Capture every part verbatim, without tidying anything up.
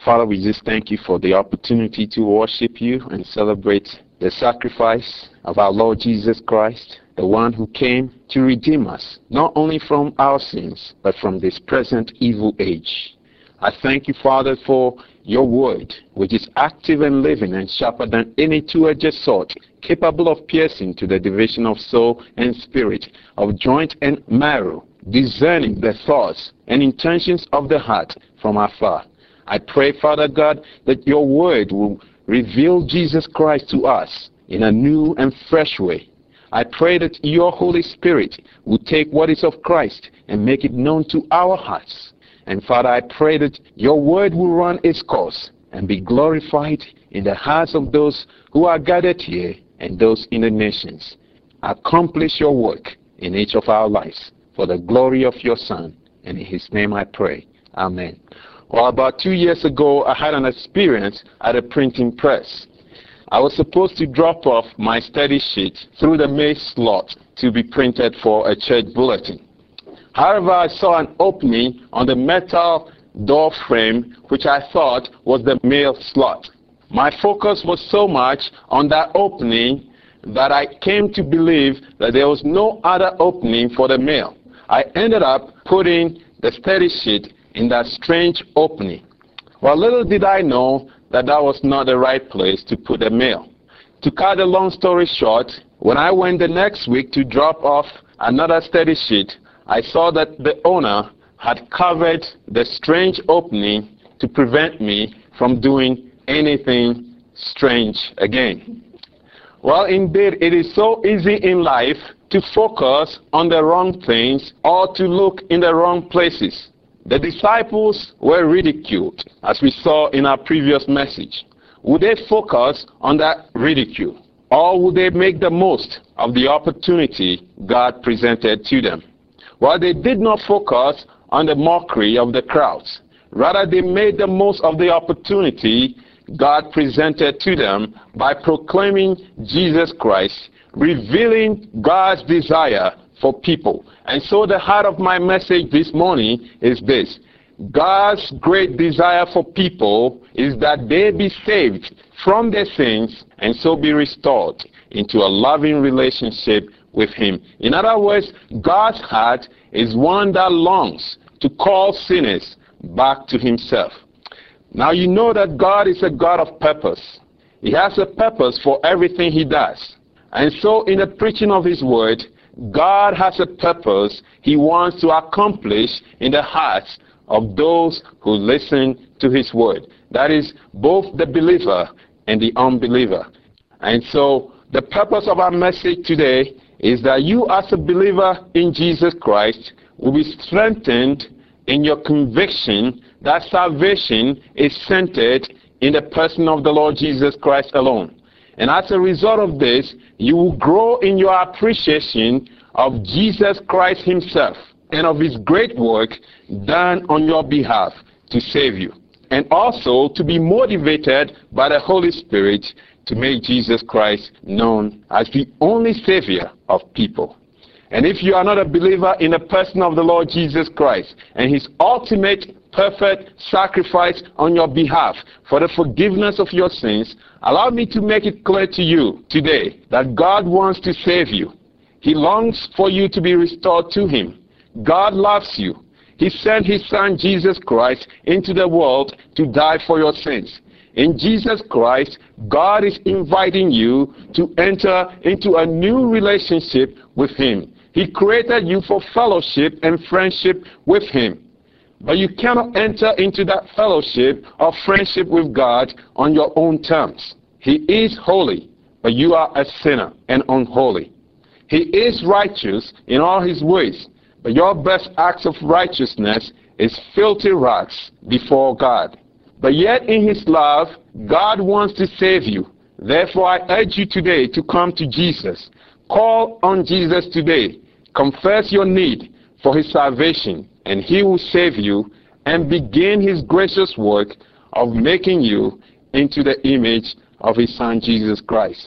Father, we just thank you for the opportunity to worship you and celebrate the sacrifice of our Lord Jesus Christ, the one who came to redeem us, not only from our sins, but from this present evil age. I thank you, Father, for your word, which is active and living and sharper than any two-edged sword, capable of piercing to the division of soul and spirit, of joint and marrow, discerning the thoughts and intentions of the heart from afar. I pray, Father God, that your word will reveal Jesus Christ to us in a new and fresh way. I pray that your Holy Spirit will take what is of Christ and make it known to our hearts. And Father, I pray that your word will run its course and be glorified in the hearts of those who are gathered here and those in the nations. Accomplish your work in each of our lives for the glory of your Son. And in his name I pray. Amen. Well, about two years ago, I had an experience at a printing press. I was supposed to drop off my study sheet through the mail slot to be printed for a church bulletin. However, I saw an opening on the metal door frame, which I thought was the mail slot. My focus was so much on that opening that I came to believe that there was no other opening for the mail. I ended up putting the study sheet in that strange opening. Well, little did I know that that was not the right place to put the mail. To cut a long story short, when I went the next week to drop off another study sheet, I saw that the owner had covered the strange opening to prevent me from doing anything strange again. Well, indeed, it is so easy in life to focus on the wrong things or to look in the wrong places. The disciples were ridiculed, as we saw in our previous message. Would they focus on that ridicule, or would they make the most of the opportunity God presented to them? Well, they did not focus on the mockery of the crowds. Rather, they made the most of the opportunity God presented to them by proclaiming Jesus Christ, revealing God's desire for people. And so the heart of my message this morning is this: God's great desire for people is that they be saved from their sins and so be restored into a loving relationship with him. In other words, God's heart is one that longs to call sinners back to himself. Now you know that God is a God of purpose. He has a purpose for everything he does. And so in the preaching of his word, God has a purpose he wants to accomplish in the hearts of those who listen to his word. That is both the believer and the unbeliever. And so the purpose of our message today is that you as a believer in Jesus Christ will be strengthened in your conviction that salvation is centered in the person of the Lord Jesus Christ alone. And as a result of this, you will grow in your appreciation of Jesus Christ himself and of his great work done on your behalf to save you. And also to be motivated by the Holy Spirit to make Jesus Christ known as the only Savior of people. And if you are not a believer in the person of the Lord Jesus Christ and his ultimate perfect sacrifice on your behalf for the forgiveness of your sins, allow me to make it clear to you today that God wants to save you. He longs for you to be restored to him. God loves you. He sent his son Jesus Christ into the world to die for your sins. In Jesus Christ, God is inviting you to enter into a new relationship with him. He created you for fellowship and friendship with him. But you cannot enter into that fellowship or friendship with God on your own terms. He is holy, but you are a sinner and unholy. He is righteous in all his ways, but your best acts of righteousness is filthy rags before God. But yet in his love, God wants to save you. Therefore, I urge you today to come to Jesus. Call on Jesus today. Confess your need for his salvation, and he will save you and begin his gracious work of making you into the image of his son Jesus Christ.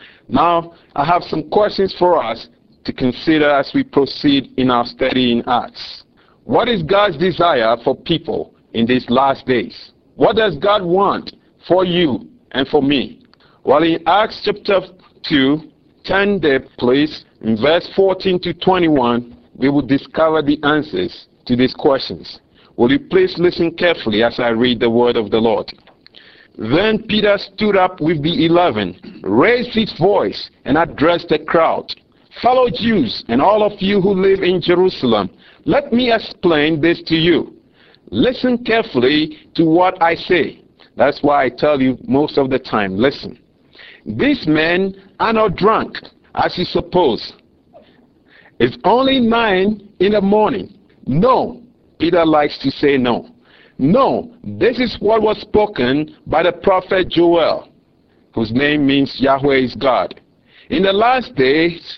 Now, I have some questions for us to consider as we proceed in our study in Acts. What is God's desire for people in these last days? What does God want for you and for me? Well, in Acts chapter two, turn there, please, in verse fourteen to twenty-one, we will discover the answers to these questions. Will you please listen carefully as I read the word of the Lord? Then Peter stood up with the eleven, raised his voice, and addressed the crowd. Fellow Jews, and all of you who live in Jerusalem, let me explain this to you. Listen carefully to what I say. That's why I tell you most of the time, listen. These men are not drunk, as you suppose. It's only nine in the morning. No, Peter likes to say no. No, this is what was spoken by the prophet Joel, whose name means Yahweh is God. In the last days,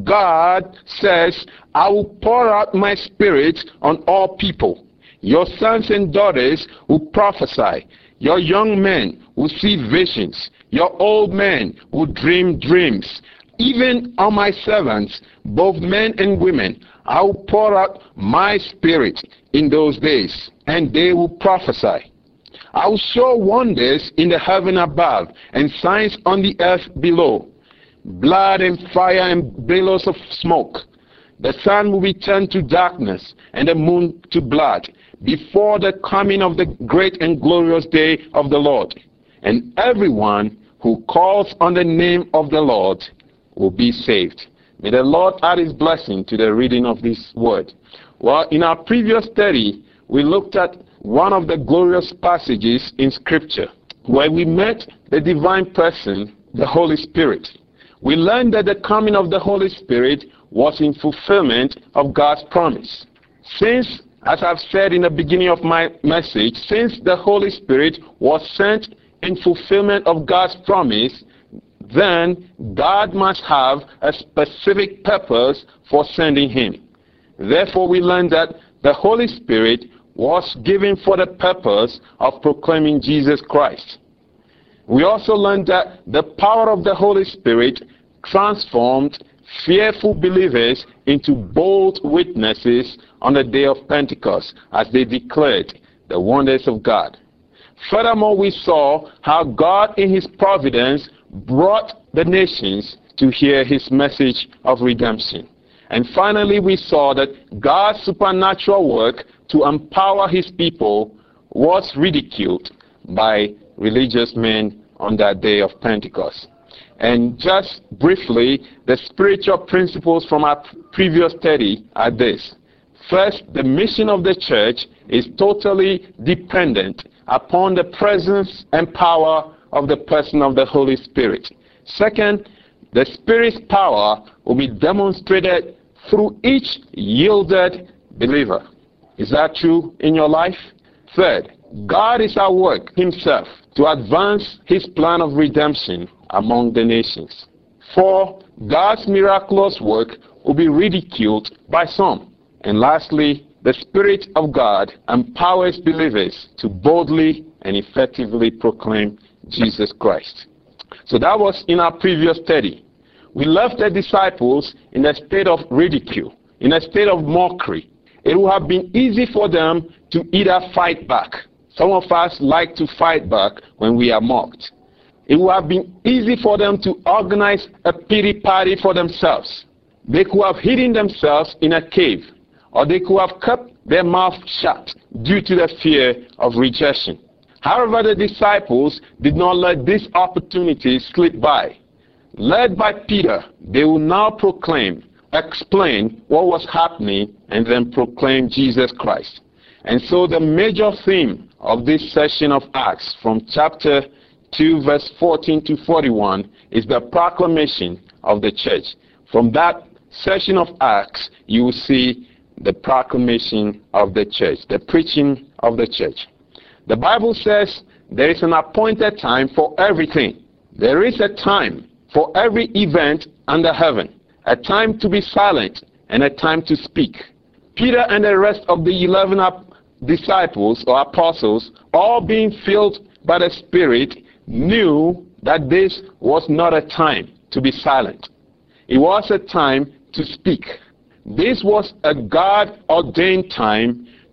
God says, I will pour out my spirit on all people. Your sons and daughters will prophesy. Your young men will see visions. Your old men will dream dreams. Even on my servants, both men and women, I will pour out my spirit in those days, and they will prophesy. I will show wonders in the heaven above and signs on the earth below, blood and fire and billows of smoke. The sun will be turned to darkness and the moon to blood before the coming of the great and glorious day of the Lord. And everyone who calls on the name of the Lord will be saved. May the Lord add his blessing to the reading of this word. Well, in our previous study, we looked at one of the glorious passages in Scripture where we met the divine person, the Holy Spirit. We learned that the coming of the Holy Spirit was in fulfillment of God's promise. Since, as I've said in the beginning of my message, since the Holy Spirit was sent in fulfillment of God's promise, then God must have a specific purpose for sending him. Therefore, we learned that the Holy Spirit was given for the purpose of proclaiming Jesus Christ. We also learned that the power of the Holy Spirit transformed fearful believers into bold witnesses on the day of Pentecost as they declared the wonders of God. Furthermore, we saw how God in his providence brought the nations to hear his message of redemption. And finally, we saw that God's supernatural work to empower his people was ridiculed by religious men on that day of Pentecost. And just briefly, the spiritual principles from our previous study are this. First, the mission of the church is totally dependent upon the presence and power of the person of the Holy Spirit. Second, the Spirit's power will be demonstrated through each yielded believer. Is that true in your life? Third, God is at work himself to advance his plan of redemption among the nations. Four, God's miraculous work will be ridiculed by some. And lastly, the Spirit of God empowers believers to boldly and effectively proclaim Jesus Christ. So that was in our previous study. We left the disciples in a state of ridicule, in a state of mockery. It would have been easy for them to either fight back. Some of us like to fight back when we are mocked. It would have been easy for them to organize a pity party for themselves. They could have hidden themselves in a cave, or they could have kept their mouth shut due to the fear of rejection. However, the disciples did not let this opportunity slip by. Led by Peter, they will now proclaim, explain what was happening, and then proclaim Jesus Christ. And so the major theme of this session of Acts from chapter two verse fourteen to forty-one is the proclamation of the church. From that session of Acts, you will see the proclamation of the church, the preaching of the church. The Bible says there is an appointed time for everything. There is a time for every event under heaven, a time to be silent and a time to speak. Peter and the rest of the eleven disciples or apostles, all being filled by the Spirit, knew that this was not a time to be silent. It was a time to speak. This was a God-ordained time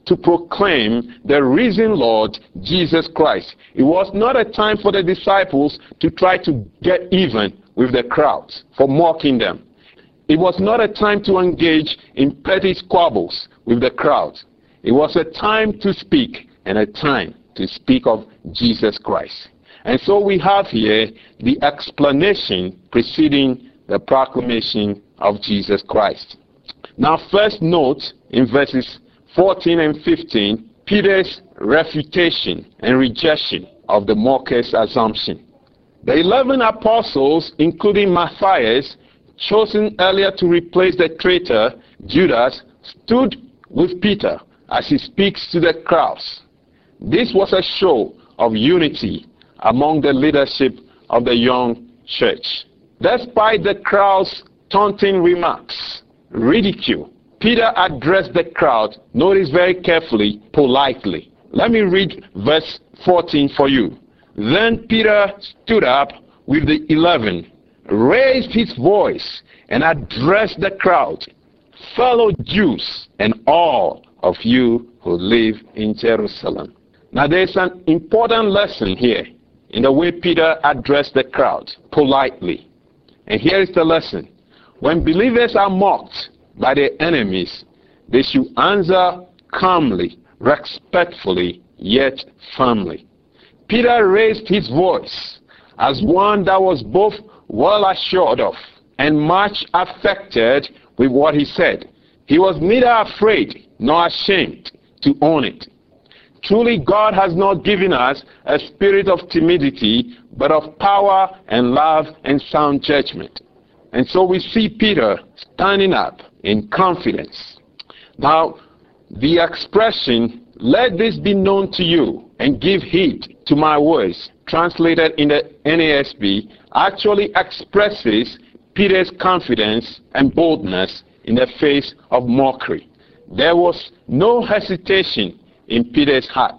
to proclaim the risen Lord Jesus Christ. It was not a time for the disciples to try to get even with the crowds for mocking them. It was not a time to engage in petty squabbles with the crowd. It was a time to speak and a time to speak of Jesus Christ. And so we have here the explanation preceding the proclamation of Jesus Christ. Now first note in verses fourteen and fifteen, Peter's refutation and rejection of the mockers' assumption. The eleven apostles, including Matthias, chosen earlier to replace the traitor Judas, stood with Peter as he speaks to the crowds. This was a show of unity among the leadership of the young church. Despite the crowd's taunting remarks, ridicule, Peter addressed the crowd, notice very carefully, politely. Let me read verse fourteen for you. Then Peter stood up with the eleven, raised his voice, and addressed the crowd. Fellow Jews and all of you who live in Jerusalem. Now there's an important lesson here in the way Peter addressed the crowd, politely. And here is the lesson. When believers are mocked by their enemies, they should answer calmly, respectfully, yet firmly. Peter raised his voice as one that was both well assured of and much affected with what he said. He was neither afraid nor ashamed to own it. Truly, God has not given us a spirit of timidity, but of power and love and sound judgment. And so we see Peter standing up in confidence. Now, the expression, let this be known to you and give heed to my words, translated in the N A S B, actually expresses Peter's confidence and boldness in the face of mockery. There was no hesitation in Peter's heart.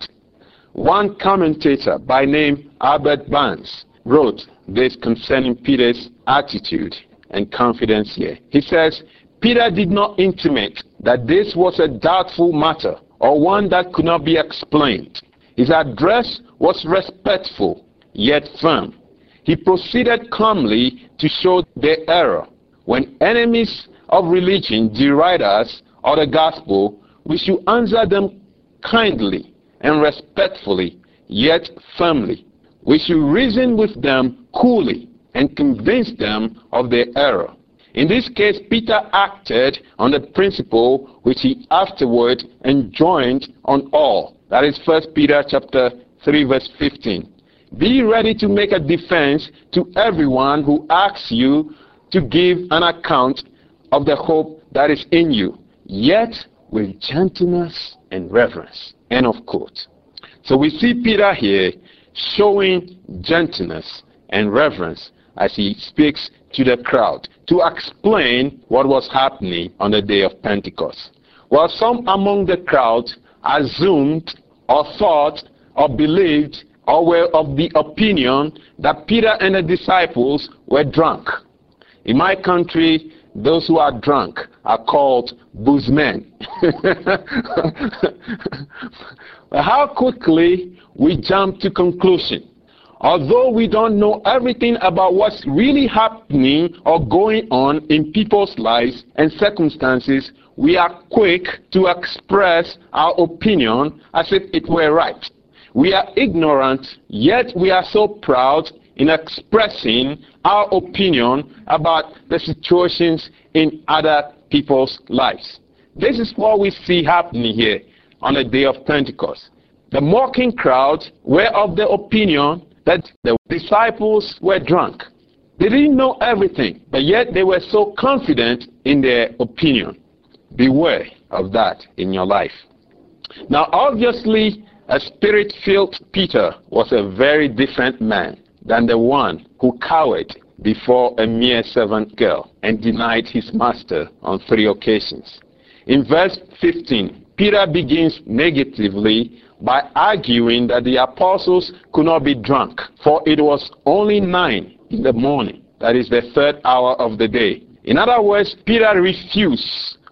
One commentator by name Albert Barnes wrote this concerning Peter's attitude and confidence here. He says, Peter did not intimate that this was a doubtful matter or one that could not be explained. His address was respectful yet firm. He proceeded calmly to show their error. When enemies of religion deride us or the gospel, we should answer them kindly and respectfully, yet firmly. We should reason with them coolly and convince them of their error. In this case, Peter acted on the principle which he afterward enjoined on all. That is First Peter chapter three, verse fifteen. Be ready to make a defense to everyone who asks you to give an account of the hope that is in you, yet with gentleness and reverence. End of quote. So we see Peter here showing gentleness and reverence as he speaks to the crowd to explain what was happening on the day of Pentecost. While some among the crowd assumed or thought or believed or were of the opinion that Peter and the disciples were drunk. In my country, those who are drunk are called booze men. How quickly we jump to conclusion. Although we don't know everything about what's really happening or going on in people's lives and circumstances, we are quick to express our opinion as if it were right. We are ignorant, yet we are so proud in expressing our opinion about the situations in other people's lives. This is what we see happening here on the day of Pentecost. The mocking crowd were of the opinion that the disciples were drunk. They didn't know everything, but yet they were so confident in their opinion. Beware of that in your life. Now, obviously, a spirit-filled Peter was a very different man than the one who cowered before a mere servant girl and denied his master on three occasions. In verse fifteen, Peter begins negatively by arguing that the apostles could not be drunk, for it was only nine in the morning, that is the third hour of the day. In other words, Peter refused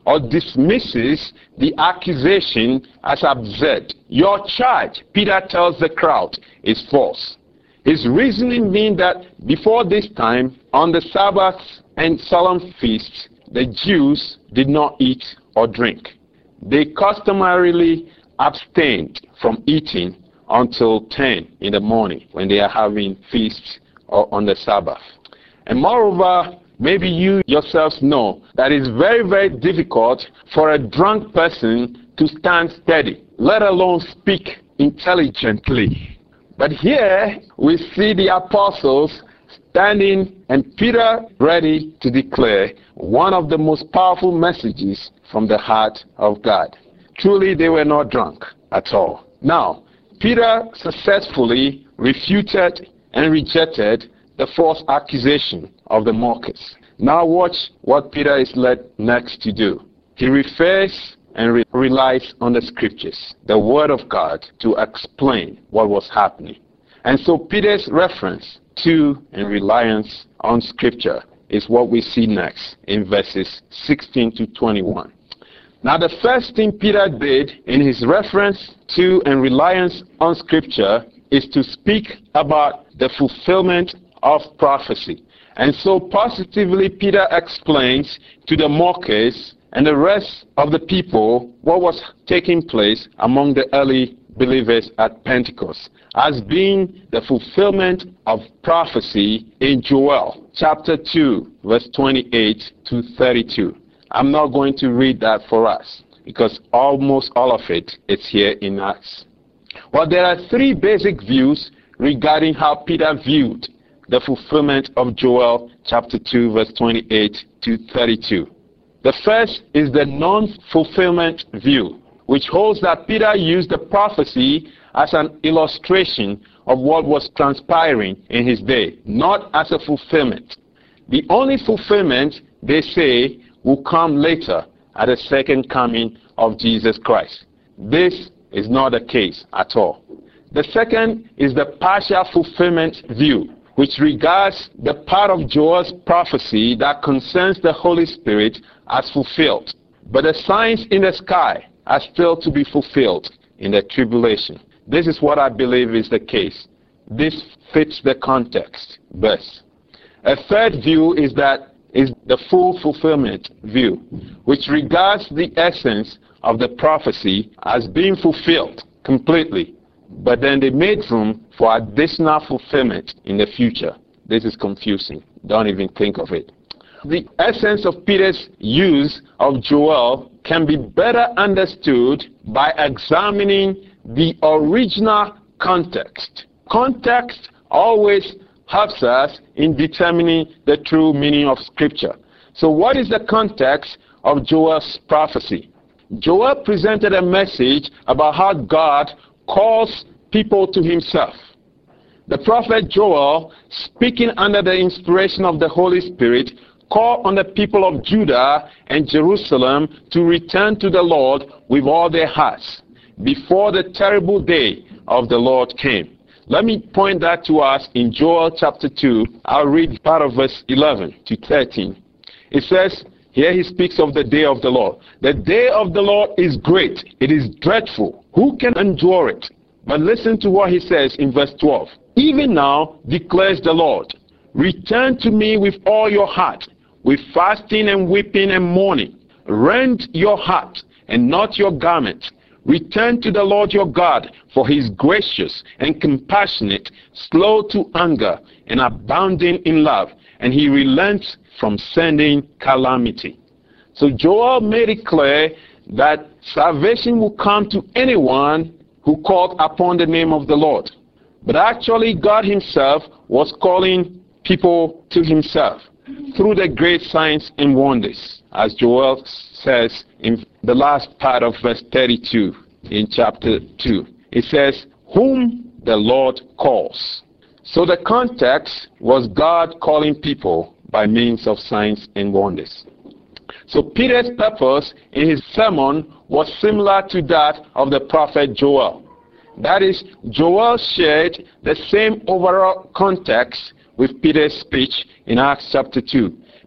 or dismisses the accusation as absurd. Your charge, Peter tells the crowd, is false. His reasoning being that before this time, on the Sabbath and solemn feasts, the Jews did not eat or drink. They customarily abstained from eating until ten in the morning when they are having feasts or on the Sabbath. And moreover, maybe you yourselves know that it's very, very difficult for a drunk person to stand steady, let alone speak intelligently. But here we see the apostles standing and Peter ready to declare one of the most powerful messages from the heart of God. Truly, they were not drunk at all. Now, Peter successfully refuted and rejected the false accusation of the mockers. Now watch what Peter is led next to do. He refers and re relies on the scriptures, the word of God, to explain what was happening. And so Peter's reference to and reliance on scripture is what we see next in verses sixteen to twenty-one. Now the first thing Peter did in his reference to and reliance on scripture is to speak about the fulfillment of prophecy. And so positively Peter explains to the mockers and the rest of the people what was taking place among the early believers at Pentecost as being the fulfillment of prophecy in Joel chapter two verse twenty-eight to thirty-two. I'm not going to read that for us because almost all of it is here in Acts. Well, there are three basic views regarding how Peter viewed the fulfillment of Joel chapter two verse twenty-eight to thirty-two. The first is the non-fulfillment view, which holds that Peter used the prophecy as an illustration of what was transpiring in his day, not as a fulfillment. The only fulfillment, they say, will come later at the second coming of Jesus Christ. This is not the case at all. The second is the partial fulfillment view, which regards the part of Joel's prophecy that concerns the Holy Spirit as fulfilled. But the signs in the sky are still to be fulfilled in the tribulation. This is what I believe is the case. This fits the context best. A third view is that is the full fulfillment view, which regards the essence of the prophecy as being fulfilled completely. But then they made room for additional fulfillment in the future. This is confusing. Don't even think of it. The essence of Peter's use of Joel can be better understood by examining the original context. Context always helps us in determining the true meaning of Scripture. So what is the context of Joel's prophecy? Joel presented a message about how God calls people to himself. The prophet Joel, speaking under the inspiration of the Holy Spirit, called on the people of Judah and Jerusalem to return to the Lord with all their hearts before the terrible day of the Lord came. Let me point that to us in Joel chapter two. I'll read part of verse eleven to thirteen. It says, here he speaks of the day of the Lord. The day of the Lord is great. It is dreadful. Who can endure it? But listen to what he says in verse twelve. Even now, declares the Lord, return to me with all your heart, with fasting and weeping and mourning. Rend your heart and not your garment. Return to the Lord your God, for he is gracious and compassionate, slow to anger and abounding in love, and he relents from sending calamity. So Joel made it clear that salvation will come to anyone who called upon the name of the Lord. But actually God himself was calling people to himself through the great signs and wonders, as Joel says in the last part of verse thirty-two in chapter two. It says, whom the Lord calls. So the context was God calling people by means of signs and wonders. So Peter's purpose in his sermon was similar to that of the prophet Joel. That is, Joel shared the same overall context with Peter's speech in Acts chapter two.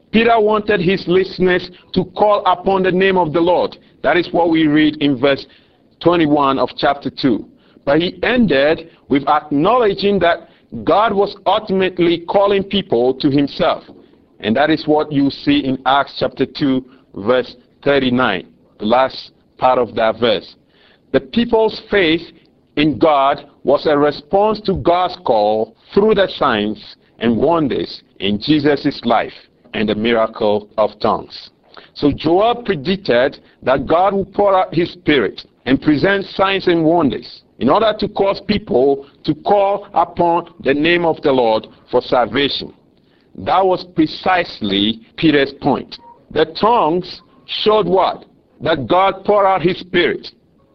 Peter wanted his listeners to call upon the name of the Lord. That is what we read in verse twenty-one of chapter two. But he ended with acknowledging that God was ultimately calling people to himself. And that is what you see in Acts chapter two, verse thirty-nine, the last part of that verse. The people's faith in God was a response to God's call through the signs and wonders in Jesus' life and the miracle of tongues. So Joel predicted that God will pour out his Spirit and present signs and wonders in order to cause people to call upon the name of the Lord for salvation. That was precisely Peter's point. The tongues showed what? That God poured out his Spirit.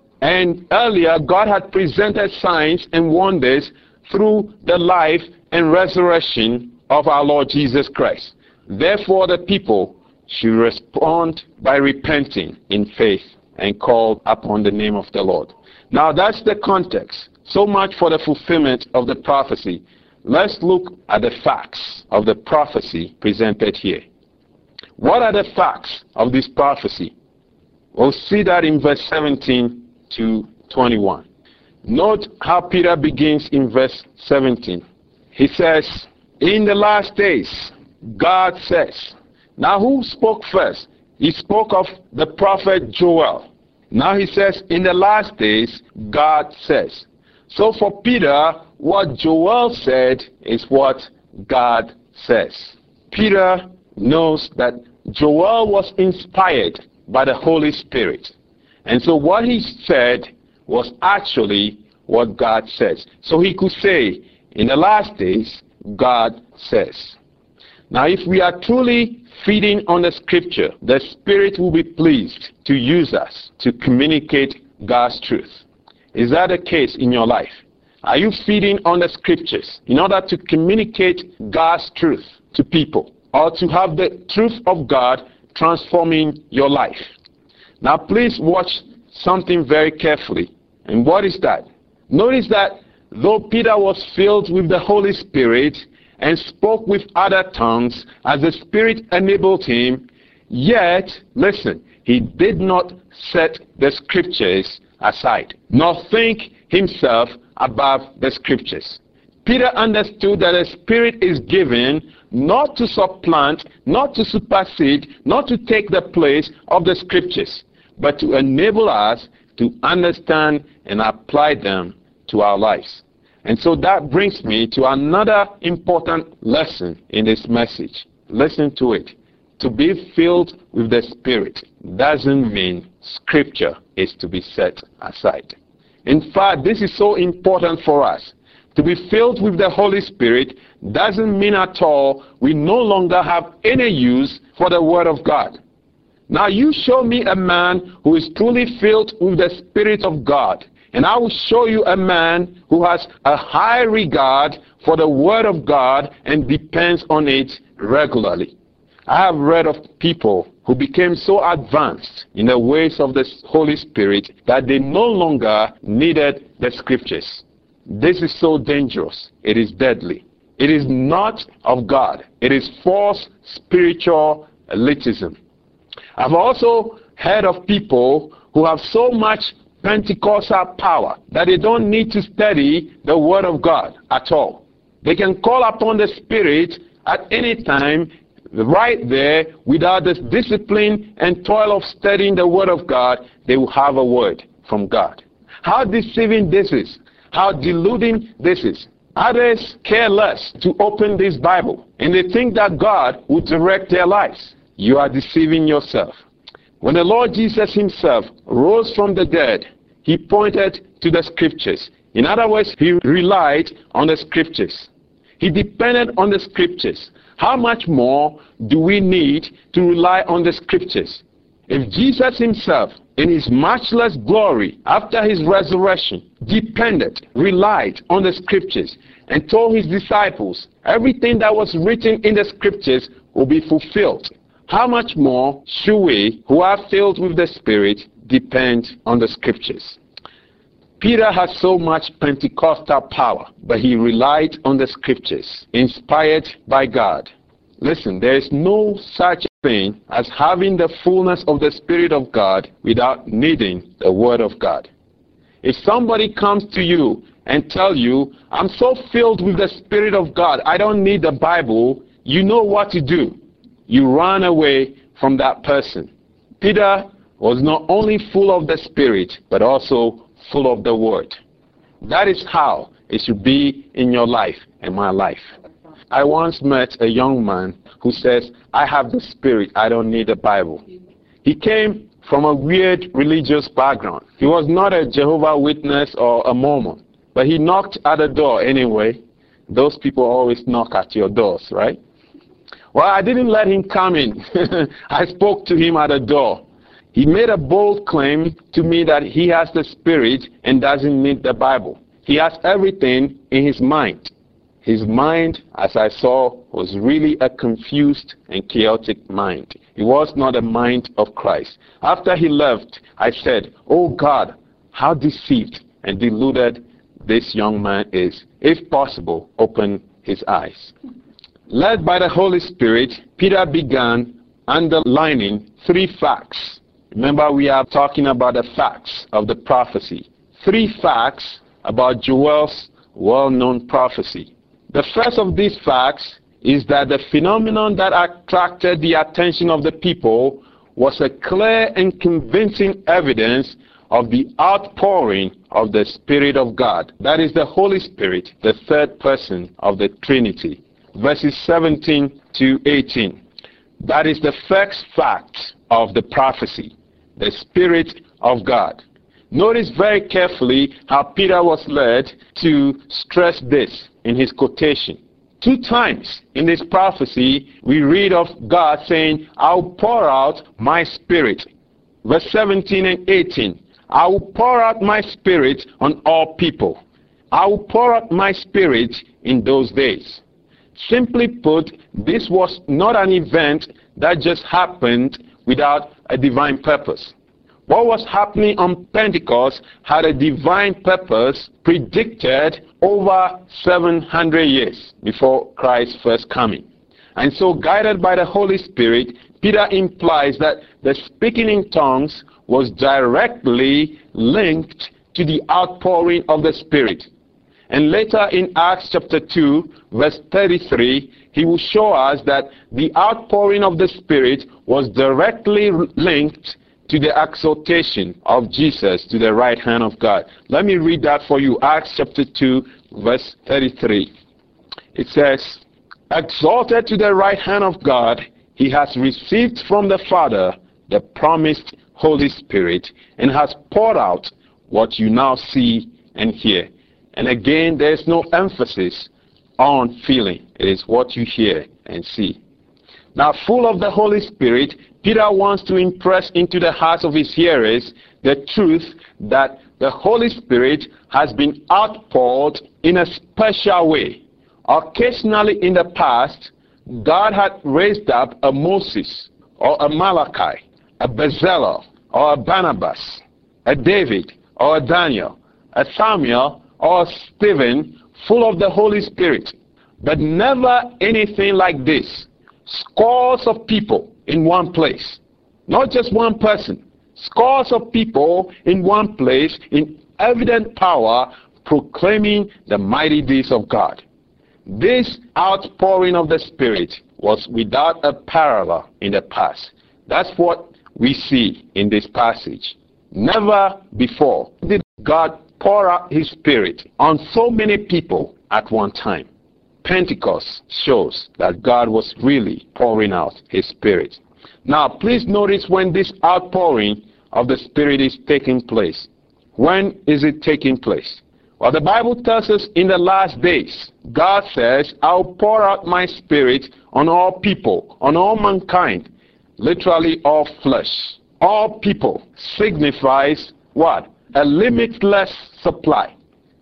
And earlier, God had presented signs and wonders through the life and resurrection of our Lord Jesus Christ. Therefore, the people should respond by repenting in faith and call upon the name of the Lord. Now, that's the context. So much for the fulfillment of the prophecy. Let's look at the facts of the prophecy presented here. What are the facts of this prophecy? We'll see that in verse seventeen to twenty-one. Note how Peter begins in verse seventeen. He says, in the last days, God says. Now who spoke first? He spoke of the prophet Joel. Now he says, in the last days, God says. So for Peter, what Joel said is what God says. Peter knows that Joel was inspired by the Holy Spirit. And so what he said was actually what God says. So he could say, in the last days, God says. Now if we are truly feeding on the scripture, the Spirit will be pleased to use us to communicate God's truth. Is that the case in your life? Are you feeding on the scriptures in order to communicate God's truth to people, or to have the truth of God transforming your life? Now please watch something very carefully. And what is that? Notice that though Peter was filled with the Holy Spirit and spoke with other tongues as the Spirit enabled him, yet, listen, he did not set the scriptures aside, nor think himself above the scriptures. Peter understood that the Spirit is given not to supplant, not to supersede, not to take the place of the scriptures, but to enable us to understand and apply them to our lives. And so that brings me to another important lesson in this message. Listen to it. To be filled with the Spirit doesn't mean scripture is to be set aside. In fact, this is so important for us. To be filled with the Holy Spirit doesn't mean at all we no longer have any use for the Word of God. Now you show me a man who is truly filled with the Spirit of God, and I will show you a man who has a high regard for the Word of God and depends on it regularly. I have read of people who became so advanced in the ways of the Holy Spirit that they no longer needed the scriptures. This is so dangerous. It is deadly. It is not of God. It is false spiritual elitism. I've also heard of people who have so much Pentecostal power that they don't need to study the Word of God at all. They can call upon the Spirit at any time, right there, without the discipline and toil of studying the Word of God. They will have a word from God. How deceiving this is. How deluding this is. Others care less to open this Bible, and they think that God will direct their lives. You are deceiving yourself. When the Lord Jesus himself rose from the dead, he pointed to the scriptures. In other words, he relied on the scriptures. He depended on the scriptures. How much more do we need to rely on the scriptures? If Jesus himself, in his matchless glory after his resurrection, depended, relied on the scriptures, and told his disciples everything that was written in the scriptures will be fulfilled, how much more should we, who are filled with the Spirit, depend on the scriptures? Peter had so much Pentecostal power, but he relied on the scriptures, inspired by God. Listen, there is no such thing as having the fullness of the Spirit of God without needing the Word of God. If somebody comes to you and tell you, I'm so filled with the Spirit of God, I don't need the Bible, you know what to do. You run away from that person. Peter was not only full of the Spirit, but also full of the Word. That is how it should be in your life and my life. I once met a young man who says, I have the Spirit, I don't need the Bible. He came from a weird religious background. He was not a Jehovah's Witness or a Mormon, but he knocked at the door anyway. Those people always knock at your doors, right? Well, I didn't let him come in. I spoke to him at the door. He made a bold claim to me that he has the Spirit and doesn't need the Bible. He has everything in his mind. His mind, as I saw, was really a confused and chaotic mind. It was not a mind of Christ. After he left, I said, oh God, how deceived and deluded this young man is. If possible, open his eyes. Led by the Holy Spirit, Peter began underlining three facts. Remember, we are talking about the facts of the prophecy. Three facts about Joel's well-known prophecy. The first of these facts is that the phenomenon that attracted the attention of the people was a clear and convincing evidence of the outpouring of the Spirit of God. That is the Holy Spirit, the third person of the Trinity. Verses seventeen to eighteen. That is the first fact of the prophecy, the Spirit of God. Notice very carefully how Peter was led to stress this in his quotation. Two times in this prophecy, we read of God saying, I'll pour out my Spirit. Verse seventeen and eighteen. I will pour out my Spirit on all people. I will pour out my Spirit in those days. Simply put, this was not an event that just happened without a divine purpose. What was happening on Pentecost had a divine purpose predicted over seven hundred years before Christ's first coming. And so, guided by the Holy Spirit, Peter implies that the speaking in tongues was directly linked to the outpouring of the Spirit. And later in Acts chapter two, verse thirty-three, he will show us that the outpouring of the Spirit was directly linked to the exaltation of Jesus to the right hand of God. Let me read that for you. Acts chapter two, verse thirty-three. It says, exalted to the right hand of God, he has received from the Father the promised Holy Spirit and has poured out what you now see and hear. And again, there is no emphasis on feeling. It is what you hear and see. Now, full of the Holy Spirit, Peter wants to impress into the hearts of his hearers the truth that the Holy Spirit has been outpoured in a special way. Occasionally in the past, God had raised up a Moses or a Malachi, a Bezalel or a Barnabas, a David or a Daniel, a Samuel or Stephen, full of the Holy Spirit. But never anything like this. Scores of people in one place. Not just one person. Scores of people in one place in evident power proclaiming the mighty deeds of God. This outpouring of the Spirit was without a parallel in the past. That's what we see in this passage. Never before did God pour out his Spirit on so many people at one time. Pentecost shows that God was really pouring out his Spirit. Now, please notice when this outpouring of the Spirit is taking place. When is it taking place? Well, the Bible tells us in the last days, God says, I'll pour out my Spirit on all people, on all mankind, literally all flesh. All people signifies what? A limitless supply.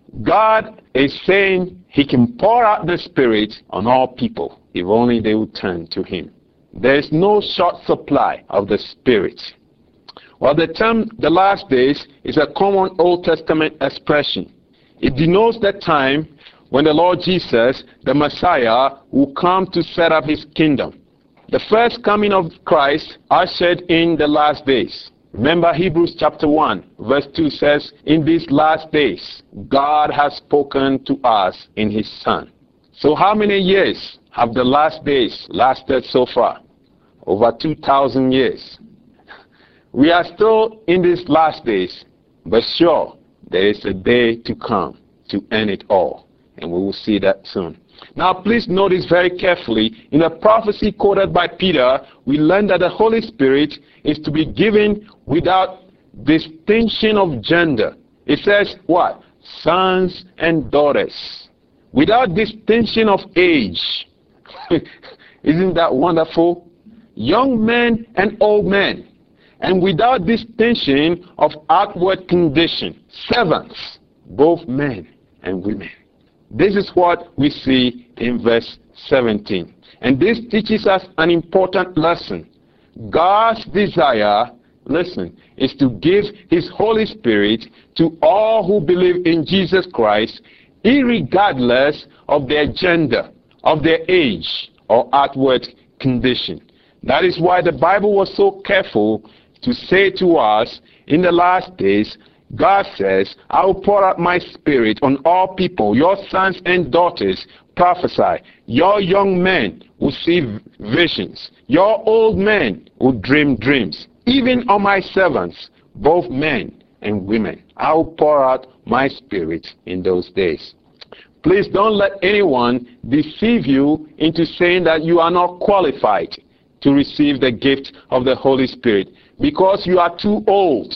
God is saying he can pour out the Spirit on all people if only they would turn to him. There is no short supply of the Spirit. Well, the term the last days is a common Old Testament expression. It denotes the time when the Lord Jesus, the Messiah, will come to set up his kingdom. The first coming of Christ ushered in the last days. Remember, Hebrews chapter one, verse two says, in these last days, God has spoken to us in his Son. So how many years have the last days lasted so far? Over two thousand years. We are still in these last days, but sure, there is a day to come to end it all. And we will see that soon. Now, please notice very carefully, in the prophecy quoted by Peter, we learn that the Holy Spirit is to be given without distinction of gender. It says what? Sons and daughters. Without distinction of age. Isn't that wonderful? Young men and old men. And without distinction of outward condition. Servants, both men and women. This is what we see in verse seventeen. And this teaches us an important lesson. God's desire, listen, is to give his Holy Spirit to all who believe in Jesus Christ, irregardless of their gender, of their age, or outward condition. That is why the Bible was so careful to say to us, in the last days, God says, I will pour out my Spirit on all people. Your sons and daughters prophesy. Your young men will see visions. Your old men will dream dreams. Even on my servants, both men and women, I will pour out my Spirit in those days. Please don't let anyone deceive you into saying that you are not qualified to receive the gift of the Holy Spirit because you are too old.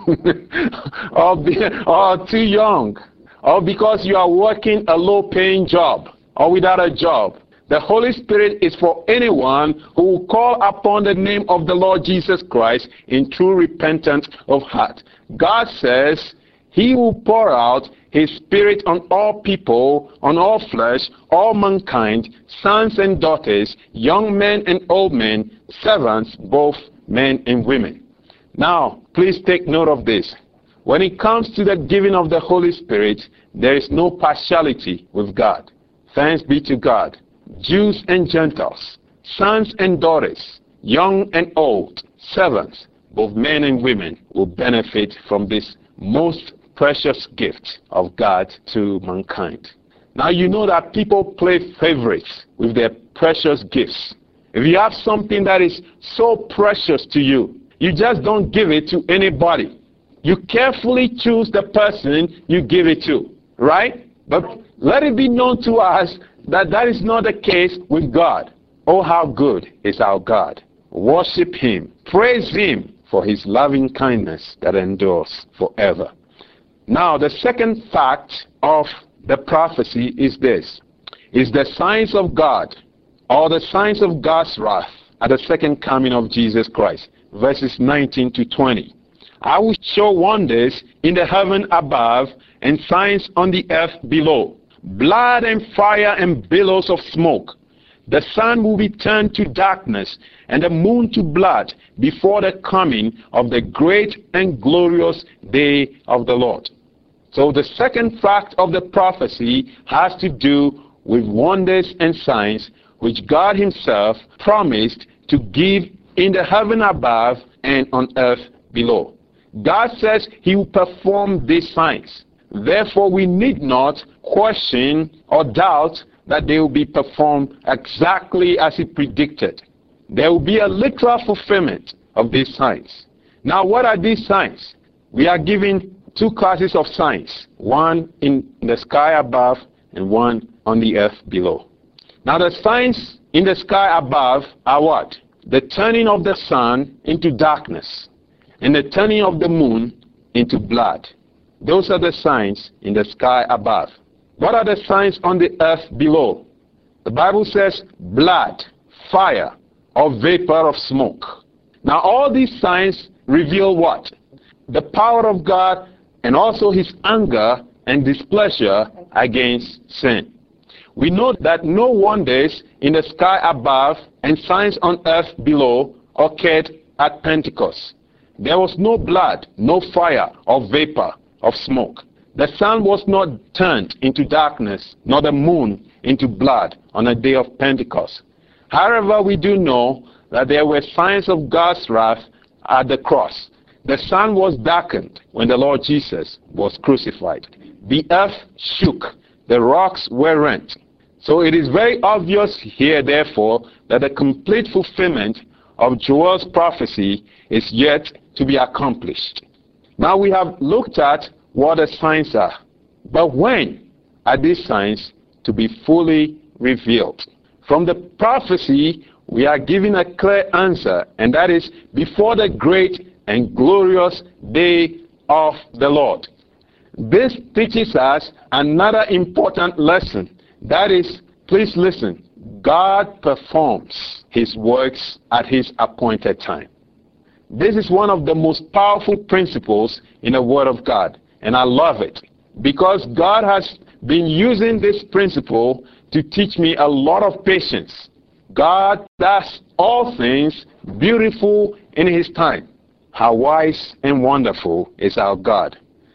or, be, or too young, or because you are working a low-paying job, or without a job. The Holy Spirit is for anyone who will call upon the name of the Lord Jesus Christ in true repentance of heart. God says he will pour out his Spirit on all people, on all flesh, all mankind, sons and daughters, young men and old men, servants, both men and women. Now, please take note of this. When it comes to the giving of the Holy Spirit, there is no partiality with God. Thanks be to God. Jews and Gentiles, sons and daughters, young and old, servants, both men and women will benefit from this most precious gift of God to mankind. Now, you know that people play favorites with their precious gifts. If you have something that is so precious to you, you just don't give it to anybody. You carefully choose the person you give it to, right? But let it be known to us that that is not the case with God. Oh, how good is our God. Worship him. Praise him for his loving kindness that endures forever. Now, the second fact of the prophecy is this. Is the signs of God, or the signs of God's wrath at the second coming of Jesus Christ. Verses nineteen to twenty. I will show wonders in the heaven above and signs on the earth below. Blood and fire and billows of smoke. The sun will be turned to darkness and the moon to blood before the coming of the great and glorious day of the Lord. So the second fact of the prophecy has to do with wonders and signs which God himself promised to give in the heaven above and on earth below. God says he will perform these signs. Therefore, we need not question or doubt that they will be performed exactly as he predicted. There will be a literal fulfillment of these signs. Now, what are these signs? We are given two classes of signs, one in the sky above and one on the earth below. Now, the signs in the sky above are what? The turning of the sun into darkness and the turning of the moon into blood. Those are the signs in the sky above. What are the signs on the earth below? The Bible says blood, fire, or vapor of smoke. Now, all these signs reveal what? The power of God and also his anger and displeasure against sin. We know that no wonders in the sky above and signs on earth below occurred at Pentecost. There was no blood, no fire or vapor of smoke. The sun was not turned into darkness, nor the moon into blood on the day of Pentecost. However, we do know that there were signs of God's wrath at the cross. The sun was darkened when the Lord Jesus was crucified. The earth shook. The rocks were rent. So it is very obvious here, therefore, that the complete fulfillment of Joel's prophecy is yet to be accomplished. Now we have looked at what the signs are. But when are these signs to be fully revealed? From the prophecy, we are given a clear answer, and that is before the great and glorious day of the Lord. This teaches us another important lesson. That is, please listen, God performs his works at his appointed time. This is one of the most powerful principles in the Word of God, and I love it because God has been using this principle to teach me a lot of patience. God does all things beautiful in his time. How wise and wonderful is our God.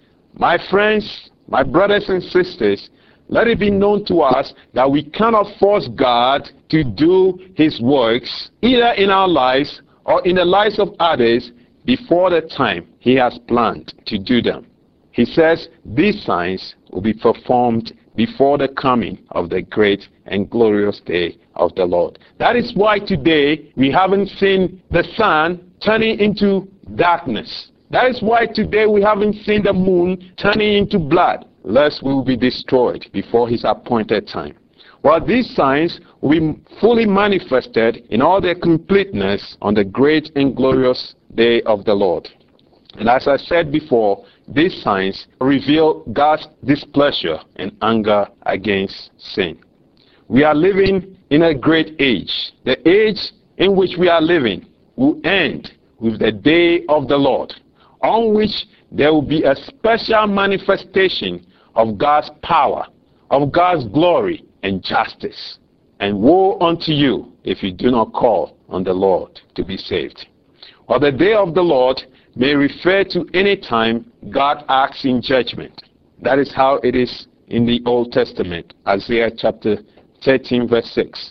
My friends, my brothers and sisters, let it be known to us that we cannot force God to do his works either in our lives or in the lives of others before the time he has planned to do them. He says these signs will be performed before the coming of the great and glorious day of the Lord. That is why today we haven't seen the sun turning into darkness. That is why today we haven't seen the moon turning into blood, lest we will be destroyed before his appointed time. While these signs will be fully manifested in all their completeness on the great and glorious day of the Lord. And as I said before, these signs reveal God's displeasure and anger against sin. We are living in a great age. The age in which we are living will end with the day of the Lord, on which there will be a special manifestation of God's power, of God's glory and justice. And woe unto you if you do not call on the Lord to be saved. Or the day of the Lord may refer to any time God acts in judgment. That is how it is in the Old Testament, Isaiah chapter thirteen verse six.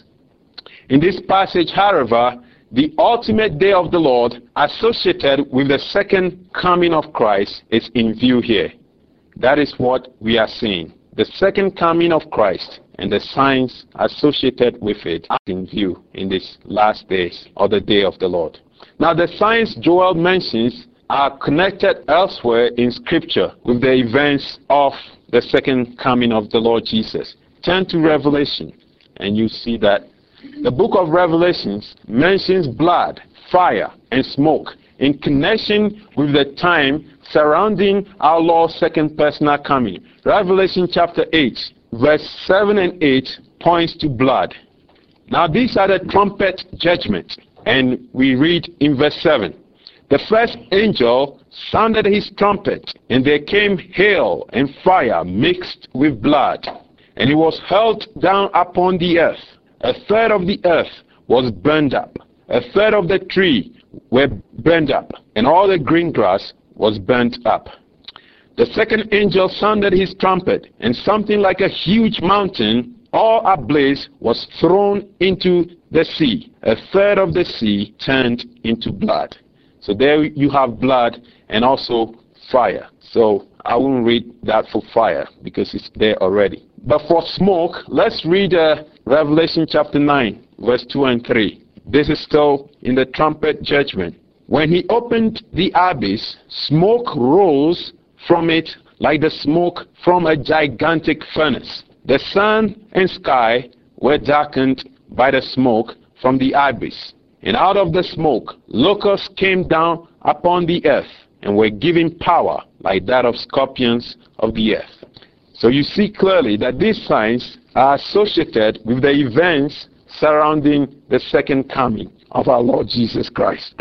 In this passage, however, the ultimate day of the Lord associated with the second coming of Christ is in view here. That is what we are seeing. The second coming of Christ and the signs associated with it are in view in these last days or the day of the Lord. Now the signs Joel mentions are connected elsewhere in Scripture with the events of the second coming of the Lord Jesus. Turn to Revelation and you see that the book of Revelations mentions blood, fire, and smoke in connection with the time surrounding our Lord's second personal coming. Revelation chapter eight, verse seven and eight points to blood. Now these are the trumpet judgments, and we read in verse seven. The first angel sounded his trumpet, and there came hail and fire mixed with blood, and it was hurled down upon the earth. A third of the earth was burned up, a third of the tree were burned up, and all the green grass was burnt up. The second angel sounded his trumpet, and something like a huge mountain, all ablaze, was thrown into the sea. A third of the sea turned into blood. So there you have blood and also fire. So I won't read that for fire because it's there already. But for smoke, let's read uh, Revelation chapter nine, verse two and three. This is still in the trumpet judgment. When he opened the abyss, smoke rose from it like the smoke from a gigantic furnace. The sun and sky were darkened by the smoke from the abyss. And out of the smoke, locusts came down upon the earth and were given power like that of scorpions of the earth. So you see clearly that these signs are associated with the events surrounding the second coming of our Lord Jesus Christ.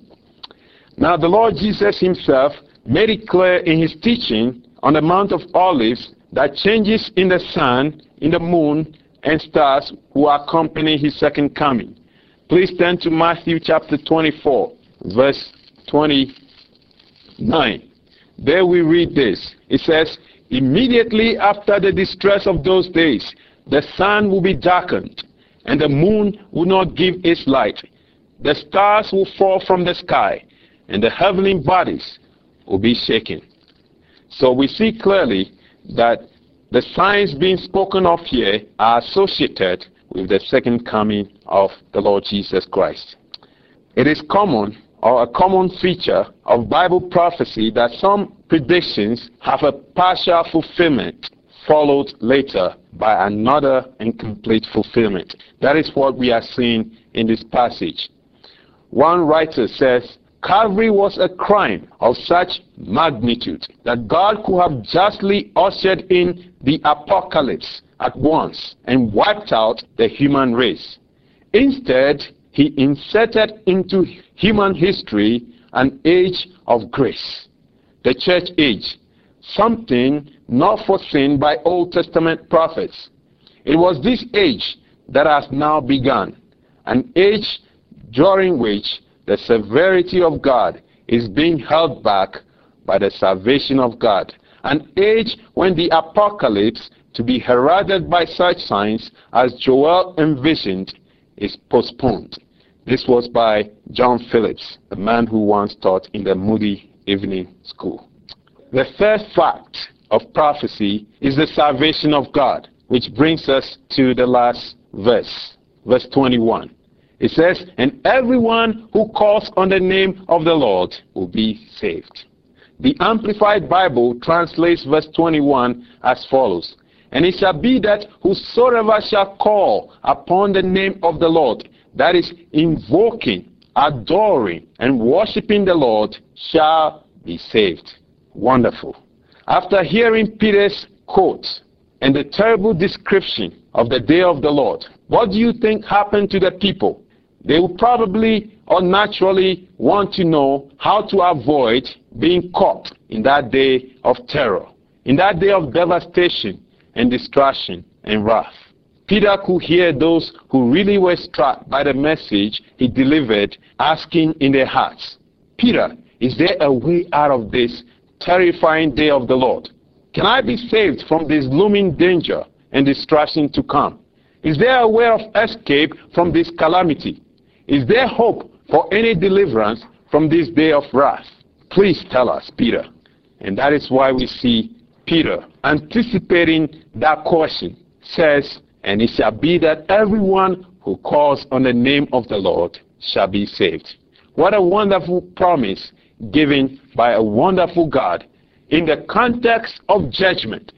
Now the Lord Jesus himself made it clear in his teaching on the Mount of Olives that changes in the sun, in the moon, and stars will accompany his second coming. Please turn to Matthew chapter twenty-four, verse twenty-nine. There we read this. It says, Immediately after the distress of those days, the sun will be darkened, and the moon will not give its light. The stars will fall from the sky, and the heavenly bodies will be shaken. So we see clearly that the signs being spoken of here are associated with the second coming of the Lord Jesus Christ. It is common, or a common feature of Bible prophecy, that some predictions have a partial fulfillment followed later by another incomplete fulfillment. That is what we are seeing in this passage. One writer says, Calvary was a crime of such magnitude that God could have justly ushered in the apocalypse at once and wiped out the human race. Instead, he inserted into human history an age of grace, the church age, something not foreseen by Old Testament prophets. It was this age that has now begun, an age during which the severity of God is being held back by the salvation of God, an age when the apocalypse, to be heralded by such signs as Joel envisioned, is postponed. This was by John Phillips, a man who once taught in the Moody Evening School. The third fact of prophecy is the salvation of God, which brings us to the last verse, verse twenty-one. It says, and everyone who calls on the name of the Lord will be saved. The Amplified Bible translates verse twenty-one as follows. And it shall be that whosoever shall call upon the name of the Lord, that is, invoking, adoring, and worshiping the Lord, shall be saved. Wonderful. After hearing Peter's quote and the terrible description of the day of the Lord, what do you think happened to the people? They will probably or naturally want to know how to avoid being caught in that day of terror, in that day of devastation and destruction and wrath. Peter could hear those who really were struck by the message he delivered asking in their hearts, Peter, is there a way out of this terrifying day of the Lord? Can I be saved from this looming danger and destruction to come? Is there a way of escape from this calamity? Is there hope for any deliverance from this day of wrath? Please tell us, Peter. And that is why we see Peter, anticipating that question, says, and it shall be that everyone who calls on the name of the Lord shall be saved. What a wonderful promise given by a wonderful God in the context of judgment.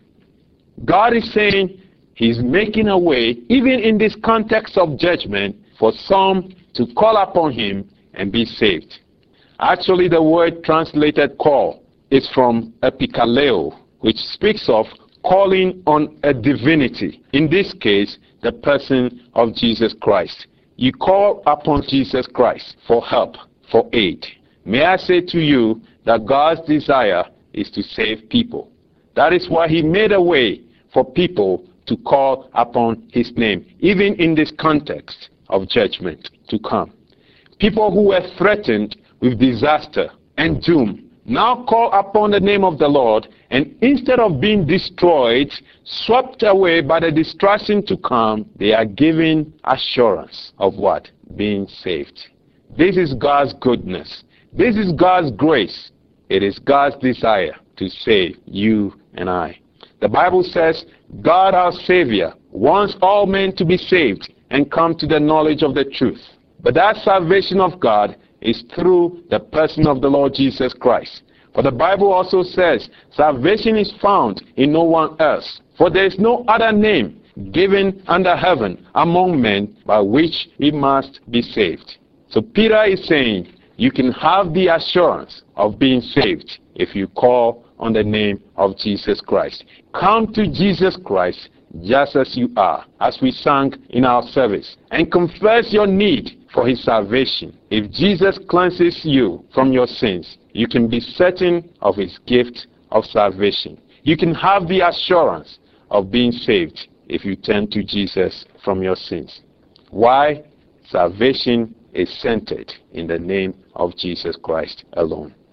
God is saying he's making a way, even in this context of judgment, for some to call upon him and be saved. Actually, the word translated call is from epikaleo, which speaks of calling on a divinity, in this case, the person of Jesus Christ. You call upon Jesus Christ for help, for aid. May I say to you that God's desire is to save people. That is why he made a way for people to call upon his name, even in this context of judgment to come. People who were threatened with disaster and doom now call upon the name of the Lord, and instead of being destroyed, swept away by the destruction to come, they are given assurance of what? Being saved. This is God's goodness. This is God's grace. It is God's desire to save you and I. The Bible says, God our Savior wants all men to be saved and come to the knowledge of the truth. But that salvation of God is through the person of the Lord Jesus Christ. For the Bible also says, salvation is found in no one else. For there is no other name given under heaven among men by which we must be saved. So Peter is saying, you can have the assurance of being saved if you call on the name of Jesus Christ. Come to Jesus Christ just as you are, as we sang in our service, and confess your need for his salvation. If Jesus cleanses you from your sins, you can be certain of his gift of salvation. You can have the assurance of being saved if you turn to Jesus from your sins. Why? Salvation is centered in the name of Jesus Christ alone.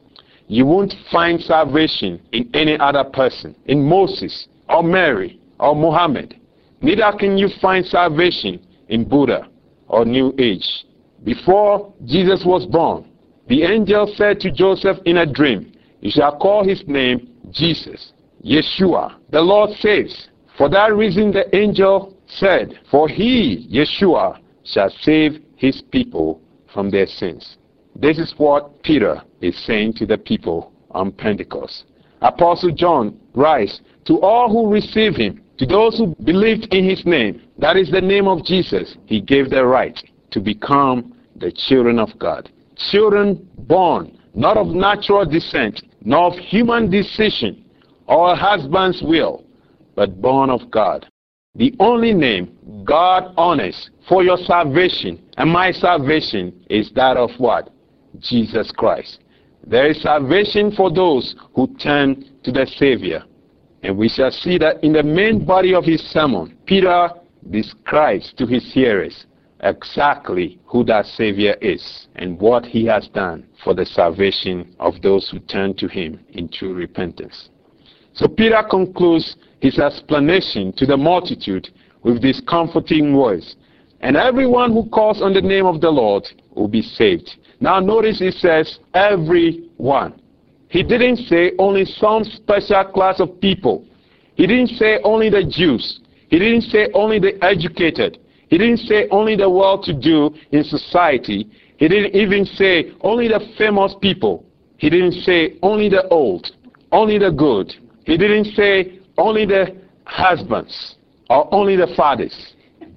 You won't find salvation in any other person, in Moses or Mary or Muhammad. Neither can you find salvation in Buddha or New Age. Before Jesus was born, the angel said to Joseph in a dream, "You shall call his name Jesus," Yeshua. The Lord saves. For that reason the angel said, "For he, Yeshua, shall save his people from their sins." This is what Peter is saying to the people on Pentecost. Apostle John writes, "To all who receive him, to those who believed in his name," that is the name of Jesus, "he gave the right to become the children of God." Children born not of natural descent, nor of human decision or a husband's will, but born of God. The only name God honors for your salvation and my salvation is that of what? Jesus Christ. There is salvation for those who turn to the Savior. And we shall see that in the main body of his sermon, Peter describes to his hearers exactly who that Savior is and what he has done for the salvation of those who turn to him in true repentance. So Peter concludes his explanation to the multitude with these comforting words. "And everyone who calls on the name of the Lord will be saved." Now notice it says everyone. He didn't say only some special class of people. He didn't say only the Jews. He didn't say only the educated. He didn't say only the well-to-do in society. He didn't even say only the famous people. He didn't say only the old, only the good. He didn't say only the husbands or only the fathers.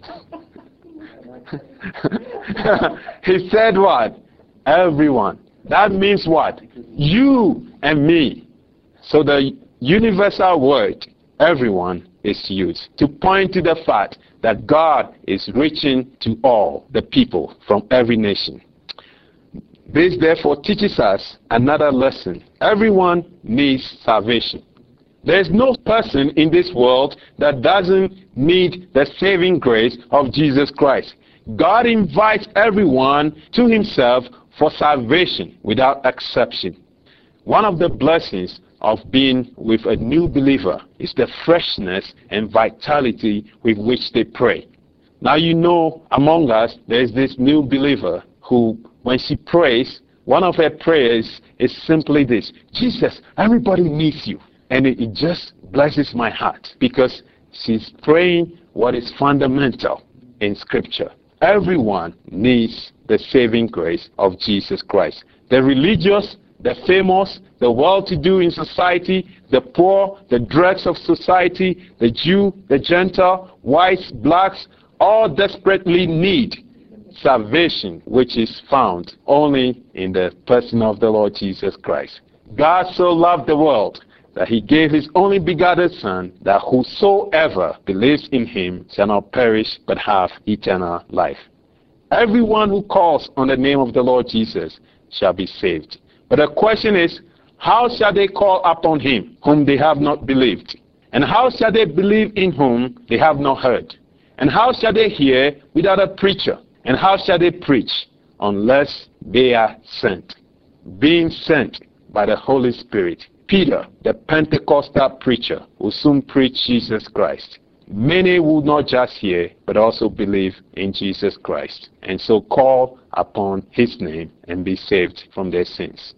He said what? Everyone. That means what? You and me. So the universal word, everyone, is used to point to the fact that God is reaching to all the people from every nation. This therefore teaches us another lesson. Everyone needs salvation. There is no person in this world that doesn't need the saving grace of Jesus Christ. God invites everyone to himself for salvation without exception. One of the blessings of being with a new believer is the freshness and vitality with which they pray. Now you know among us there is this new believer who, when she prays, one of her prayers is simply this: "Jesus, everybody needs you." And it, it just blesses my heart because she's praying what is fundamental in Scripture. Everyone needs the saving grace of Jesus Christ. The religious, the famous, the well-to-do in society, the poor, the dregs of society, the Jew, the Gentile, whites, blacks, all desperately need salvation, which is found only in the person of the Lord Jesus Christ. God so loved the world that he gave his only begotten Son, that whosoever believes in him shall not perish but have eternal life. Everyone who calls on the name of the Lord Jesus shall be saved. But the question is, how shall they call upon him whom they have not believed? And how shall they believe in whom they have not heard? And how shall they hear without a preacher? And how shall they preach unless they are sent? Being sent by the Holy Spirit. Peter, the Pentecostal preacher, will soon preach Jesus Christ. Many will not just hear, but also believe in Jesus Christ, and so call upon his name and be saved from their sins.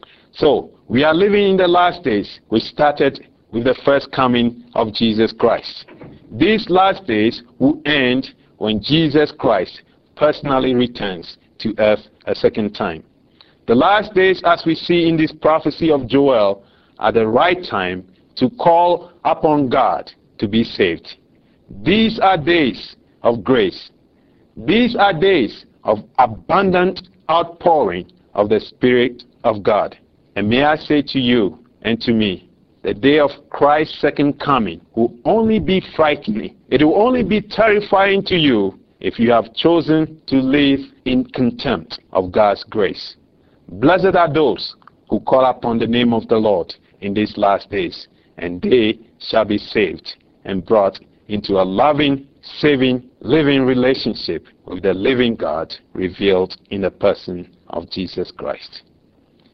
So, we are living in the last days, which started with the first coming of Jesus Christ. These last days will end when Jesus Christ personally returns to earth a second time. The last days, as we see in this prophecy of Joel, are the right time to call upon God to be saved. These are days of grace. These are days of abundant outpouring of the Spirit of God. And may I say to you and to me, the day of Christ's second coming will only be frightening. It will only be terrifying to you if you have chosen to live in contempt of God's grace. Blessed are those who call upon the name of the Lord in these last days, and they shall be saved and brought into a loving, saving, living relationship with the living God revealed in the person of Jesus Christ.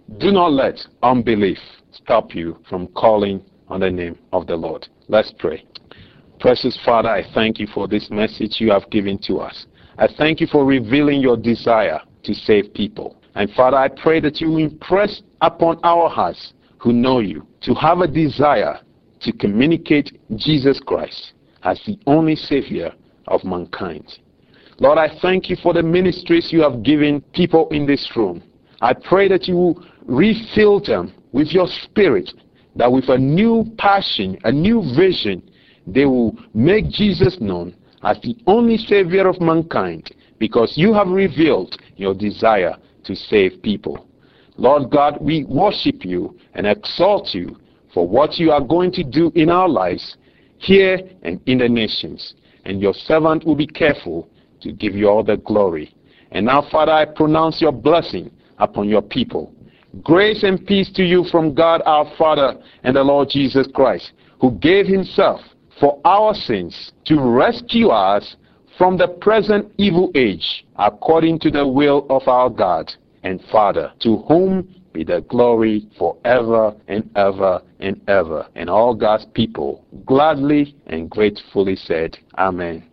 Do not let unbelief stop you from calling on the name of the Lord. Let's pray. Precious Father, I thank you for this message you have given to us. I thank you for revealing your desire to save people. And Father, I pray that you impress upon our hearts who know you to have a desire to communicate Jesus Christ as the only Savior of mankind. Lord, I thank you for the ministries you have given people in this room. I pray that you will refill them with your spirit, that with a new passion, a new vision, they will make Jesus known as the only Savior of mankind, because you have revealed your desire to save people. Lord God, we worship you and exalt you for what you are going to do in our lives here and in the nations. And your servant will be careful to give you all the glory. And now, Father, I pronounce your blessing upon your people. Grace and peace to you from God our Father and the Lord Jesus Christ, who gave himself for our sins to rescue us from the present evil age, according to the will of our God and Father, to whom be the glory forever and ever and ever. And all God's people gladly and gratefully said, Amen.